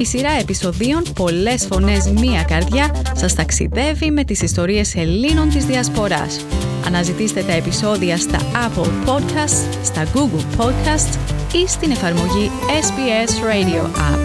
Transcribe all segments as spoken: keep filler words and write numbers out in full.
Η σειρά επεισοδίων «Πολλές φωνές, μία καρδιά» σας ταξιδεύει με τις ιστορίες Ελλήνων της Διασποράς. Αναζητήστε τα επεισόδια στα Apple Podcasts, στα Google Podcasts ή στην εφαρμογή ες μπι ες Radio App.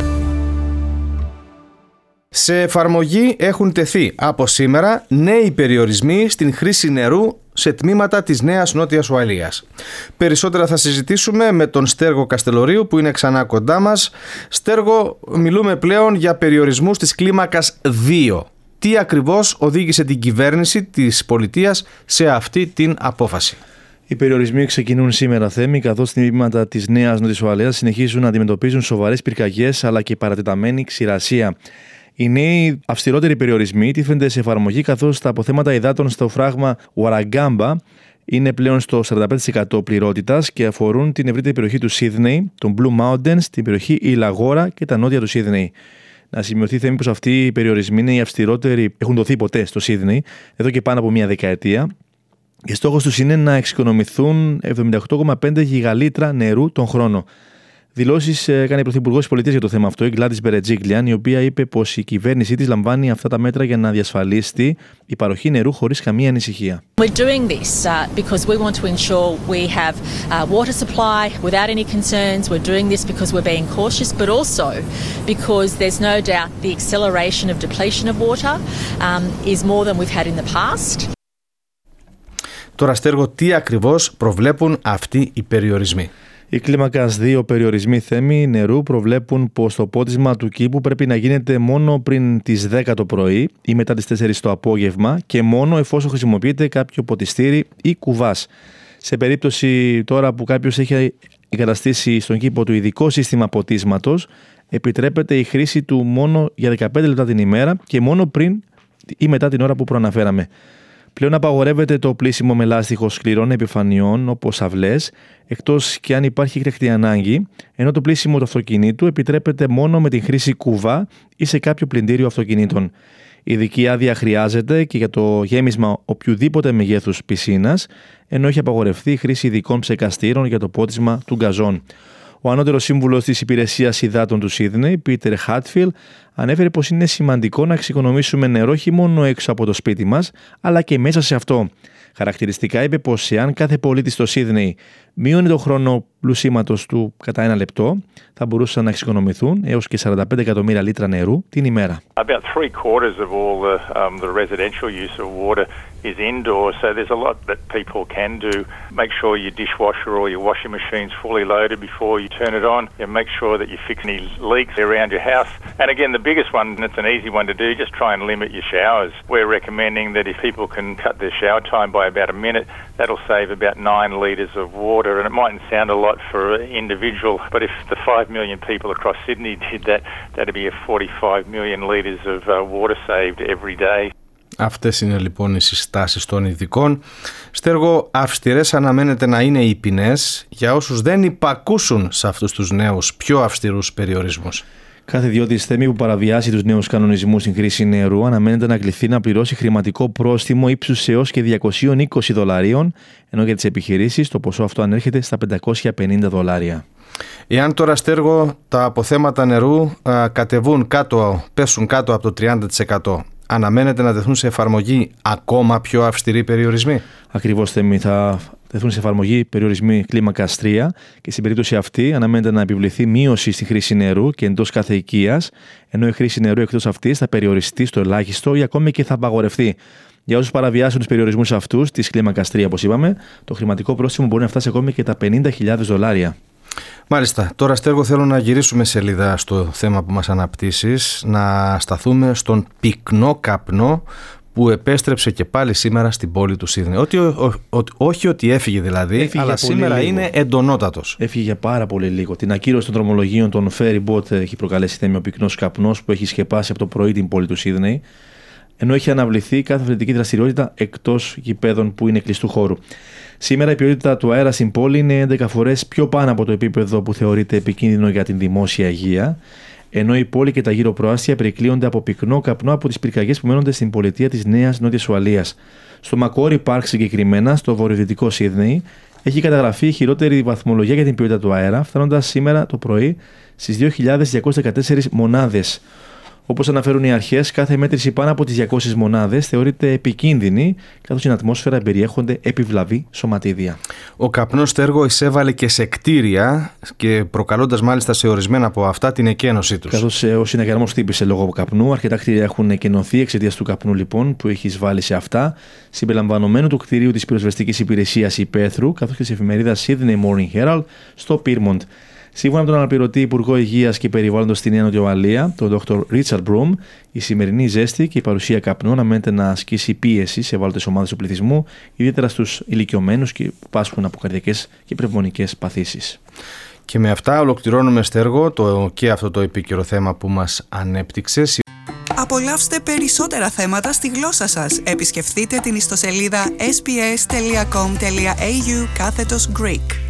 Σε εφαρμογή έχουν τεθεί από σήμερα νέοι περιορισμοί στην χρήση νερού σε τμήματα της Νέας Νότιας Ουαλίας. Περισσότερα θα συζητήσουμε με τον Στέργο Καστελορίου που είναι ξανά κοντά μας. Στέργο, μιλούμε πλέον για περιορισμούς της κλίμακας δύο. Τι ακριβώς οδήγησε την κυβέρνηση της πολιτείας σε αυτή την απόφαση? Οι περιορισμοί ξεκινούν σήμερα, Θέμη, καθώς τα τμήματα της Νέας Νότιας Ουαλίας συνεχίζουν να αντιμετωπίζουν σοβαρές πυρκαγιές αλλά και παρατεταμένη ξηρασία. Οι νέοι αυστηρότεροι περιορισμοί τίθενται σε εφαρμογή, καθώς τα αποθέματα υδάτων στο φράγμα Warragamba είναι πλέον στο σαράντα πέντε τοις εκατό πληρότητας και αφορούν την ευρύτερη περιοχή του Σίδνεϊ, των Blue Mountains, την περιοχή Ιλαγόρα και τα νότια του Σίδνεϊ. Να σημειωθεί, Θέμη, πως αυτοί οι περιορισμοί είναι οι αυστηρότεροι έχουν δοθεί ποτέ στο Σίδνεϊ εδώ και πάνω από μία δεκαετία. Και στόχος τους είναι να εξοικονομηθούν εβδομήντα οκτώ κόμμα πέντε γιγαλίτρα νερού τον χρόνο. Δηλώσεις έκανε η Πρωθυπουργός της Πολιτείας για το θέμα αυτό, η Γκλάντις Μπερετζίγκλιαν, η οποία είπε πως η κυβέρνησή της λαμβάνει αυτά τα μέτρα για να διασφαλίσει η παροχή νερού χωρίς καμία ανησυχία. We're doing this uh, because we want to ensure we have uh, water supply without any concerns. We're doing this because we're being cautious, but also because there's no doubt the acceleration of depletion of water um, is more than we've had in the past. Τώρα, Στέργο, τι ακριβώς προβλέπουν αυτοί οι περιορισμοί? Οι κλίμακας δύο περιορισμοί, Θέμη, νερού προβλέπουν πως το πότισμα του κήπου πρέπει να γίνεται μόνο πριν τις δέκα το πρωί ή μετά τις τέσσερις το απόγευμα και μόνο εφόσον χρησιμοποιείται κάποιο ποτιστήρι ή κουβάς. Σε περίπτωση τώρα που κάποιος έχει εγκαταστήσει στον κήπο του ειδικό σύστημα ποτίσματος, επιτρέπεται η χρήση του μόνο για δεκαπέντε λεπτά την ημέρα και μόνο πριν ή μετά την ώρα που προαναφέραμε. Πλέον απαγορεύεται το πλύσιμο με λάστιχο σκληρών επιφανειών όπως αυλές, εκτός και αν υπάρχει έκτακτη ανάγκη, ενώ το πλύσιμο του αυτοκινήτου επιτρέπεται μόνο με την χρήση κουβά ή σε κάποιο πλυντήριο αυτοκινήτων. Ειδική άδεια χρειάζεται και για το γέμισμα οποιοδήποτε μεγέθους πισίνας, ενώ έχει απαγορευτεί η χρήση ειδικών ψεκαστήρων για το πότισμα του γκαζόν. Ο ανώτερος σύμβουλος της Υπηρεσίας Υδάτων του Σίδνεϊ, Πίτερ Χάτφιλ, ανέφερε πως είναι σημαντικό να εξοικονομήσουμε νερό όχι μόνο έξω από το σπίτι μας, αλλά και μέσα σε αυτό. Χαρακτηριστικά είπε πως εάν κάθε πολίτης στο Σίδνεϊ μείωνε το χρόνο πλουσίματος του κατά ένα λεπτό, θα μπορούσαν να εξοικονομηθούν έως και σαράντα πέντε εκατομμύρια λίτρα νερού την ημέρα. About three quarters of all the, um, the residential use of water is indoors, so there's a lot that people can do. Make sure your dishwasher or your washing machine's fully loaded before you turn it on. And make sure that you fix any leaks around your house. And again, the biggest one, and it's an easy one to do, just try and limit your showers. We're recommending that if people can cut their shower time by about a minute, that'll save about nine litres of water. And it mightn't sound a lot for an individual, but if the five million people across Sydney did that, that'd be a forty-five million litres of uh, water saved every day. Αυτές είναι λοιπόν οι συστάσεις των ειδικών. Στέργο, αυστηρές αναμένεται να είναι οι ποινές για όσους δεν υπακούσουν σε αυτούς τους νέους πιο αυστηρούς περιορισμούς. Κάθε ιδιώτης, Θέμη, που παραβιάσει τους νέους κανονισμούς στην χρήση νερού αναμένεται να κληθεί να πληρώσει χρηματικό πρόστιμο ύψους έως και διακόσια είκοσι δολαρίων, ενώ για τις επιχειρήσεις το ποσό αυτό ανέρχεται στα πεντακόσια πενήντα δολάρια. Εάν τώρα, Στέργο, τα αποθέματα νερού α, κατεβούν κάτω, πέσουν κάτω από το τριάντα τοις εκατό, αναμένεται να τεθούν σε εφαρμογή ακόμα πιο αυστηροί περιορισμοί? Ακριβώς, Θέμη, θα τεθούν σε εφαρμογή περιορισμοί κλίμακας τρία και στην περίπτωση αυτή αναμένεται να επιβληθεί μείωση στη χρήση νερού και εντός κάθε οικίας, ενώ η χρήση νερού εκτός αυτής θα περιοριστεί στο ελάχιστο ή ακόμη και θα απαγορευτεί. Για όσους παραβιάσουν τους περιορισμούς αυτούς της κλίμακας τρία, όπως είπαμε, το χρηματικό πρόστιμο μπορεί να φτάσει ακόμη και τα πενήντα χιλιάδες δολάρια. Μάλιστα. Τώρα, Στέργο, θέλω να γυρίσουμε σελίδα στο θέμα που μας αναπτύσσεις, να σταθούμε στον πυκνό καπνό που επέστρεψε και πάλι σήμερα στην πόλη του Σίδνεϊ. Ότι, ο, ο, όχι ότι έφυγε δηλαδή, έφυγε αλλά σήμερα λίγο. Είναι εντονότατος. Έφυγε για πάρα πολύ λίγο. Την ακύρωση των δρομολογίων των ferry boat έχει προκαλέσει, Θέμη, ο πυκνός καπνός που έχει σκεπάσει από το πρωί την πόλη του Σίδνεϊ, ενώ έχει αναβληθεί κάθε αθλητική δραστηριότητα εκτός γηπέδων που είναι κλειστού χώρου. Σήμερα η ποιότητα του αέρα στην πόλη είναι έντεκα φορές πιο πάνω από το επίπεδο που θεωρείται επικίνδυνο για την δημόσια υγεία, ενώ η πόλη και τα γύρω προάστια περικλείονται από πυκνό καπνό από τις πυρκαγιές που μένονται στην πολιτεία της Νέας Νότιας Ουαλίας. Στο Μακόρι Πάρκ συγκεκριμένα, στο βορειοδυτικό Σίδνεϊ, έχει καταγραφεί η χειρότερη βαθμολογία για την ποιότητα του αέρα, φτάνοντας σήμερα το πρωί στις δύο χιλιάδες διακόσιες δεκατέσσερις μονάδες. Όπως αναφέρουν οι αρχές, κάθε μέτρηση πάνω από τις διακόσιες μονάδες θεωρείται επικίνδυνη, καθώς στην ατμόσφαιρα περιέχονται επιβλαβή σωματίδια. Ο καπνός, Στέργο, εισέβαλε και σε κτίρια και προκαλώντας μάλιστα σε ορισμένα από αυτά την εκένωσή τους. Καθώς ο συναγερμός χτύπησε λόγω καπνού, αρκετά κτίρια έχουν εκενωθεί εξαιτίας του καπνού λοιπόν που έχει εισβάλει σε αυτά, συμπεριλαμβανομένου του κτηρίου της πυροσβεστικής υπηρεσίας Υπέθρου, καθώς και της εφημερίδας Sydney Morning Herald στο Pyrmont. Σύμφωνα με τον αναπληρωτή Υπουργό Υγείας και Περιβάλλοντος στη Νέα Νότια Ουαλία, τον Δόκτωρ Ρίτσαρντ Μπρουμ, η σημερινή ζέστη και η παρουσία καπνού αναμένεται να ασκήσει πίεση σε ευάλωτες ομάδες του πληθυσμού, ιδιαίτερα στους ηλικιωμένους και που πάσχουν από καρδιακές και πνευμονικές παθήσεις. Και με αυτά ολοκληρώνουμε, Στέργο, το, και αυτό το επίκαιρο θέμα που μας ανέπτυξες. Απολαύστε περισσότερα θέματα στη γλώσσα σας. Επισκεφτείτε την ιστοσελίδα ες μπι ες τελεία κομ τελεία έι γιου κάθετος Greek.